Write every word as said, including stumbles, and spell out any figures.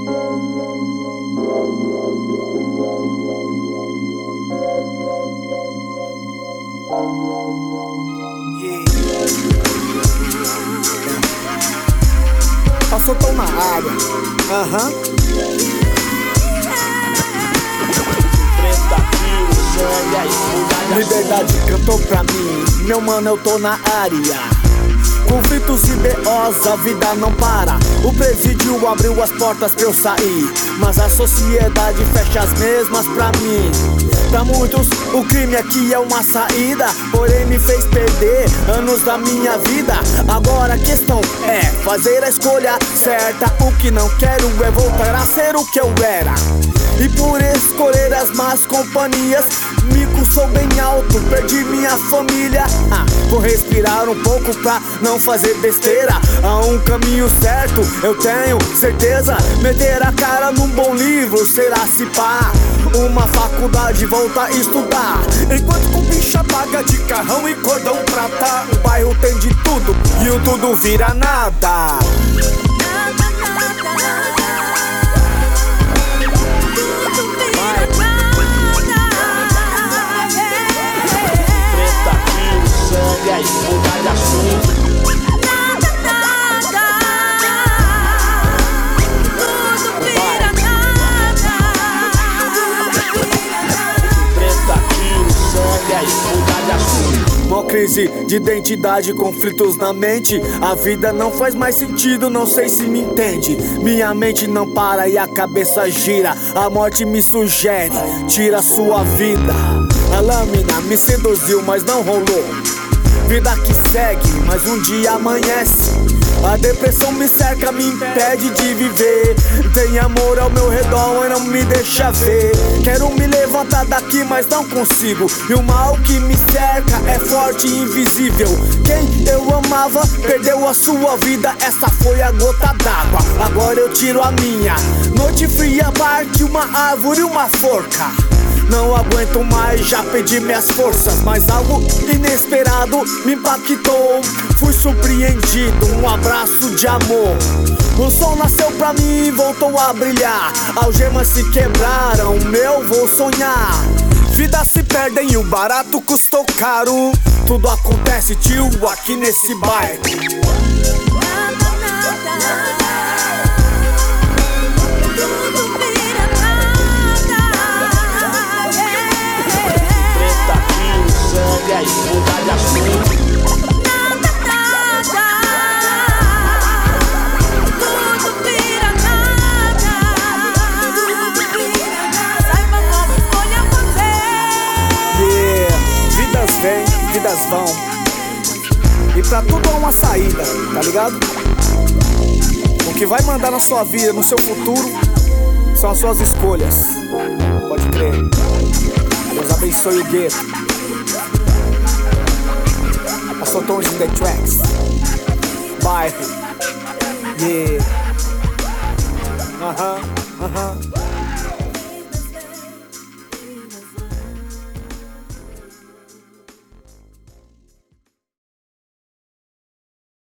Passou tão na área. Aham. Liberdade cantou pra mim, meu mano, eu tô na área. Conflitos e B Os, a vida não para. O presídio abriu as portas pra eu sair, mas a sociedade fecha as mesmas pra mim. Pra muitos o crime aqui é uma saída, porém me fez perder anos da minha vida. Agora a questão é fazer a escolha certa. O que não quero é voltar a ser o que eu era. E por escolher as más companhias me custou bem alto, perdi minha família. ah, Vou respirar um pouco pra não fazer besteira. Há um caminho certo, eu tenho certeza. Meter a cara num bom livro, será se pá uma faculdade, volta a estudar. Enquanto com bicha paga de carrão e cordão prata. O bairro tem de tudo e o tudo vira nada. Mó crise de identidade, conflitos na mente. A vida não faz mais sentido, não sei se me entende. Minha mente não para e a cabeça gira. A morte me sugere, tira sua vida. A lâmina me seduziu, mas não rolou. Vida que segue, mas um dia amanhece. A depressão me cerca, me impede de viver. Tem amor ao meu redor e não me deixa ver. Quero me levantar daqui, mas não consigo. E o mal que me cerca é forte e invisível. Quem eu amava perdeu a sua vida. Essa foi a gota d'água, agora eu tiro a minha. Noite fria, barque, uma árvore e uma forca. Não aguento mais, já perdi minhas forças. Mas algo inesperado me impactou. Fui surpreendido, um abraço de amor. O sol nasceu pra mim e voltou a brilhar. Algemas se quebraram, meu vou sonhar. Vidas se perdem e o barato custou caro. Tudo acontece, tio, aqui nesse bairro. Vem, vidas vão. E pra tudo há uma saída, tá ligado? O que vai mandar na sua vida, no seu futuro, são as suas escolhas. Pode crer. Deus abençoe o gueto. Passou tons in the tracks. Bairro. Yeah. Aham, uh aham. -huh, uh -huh.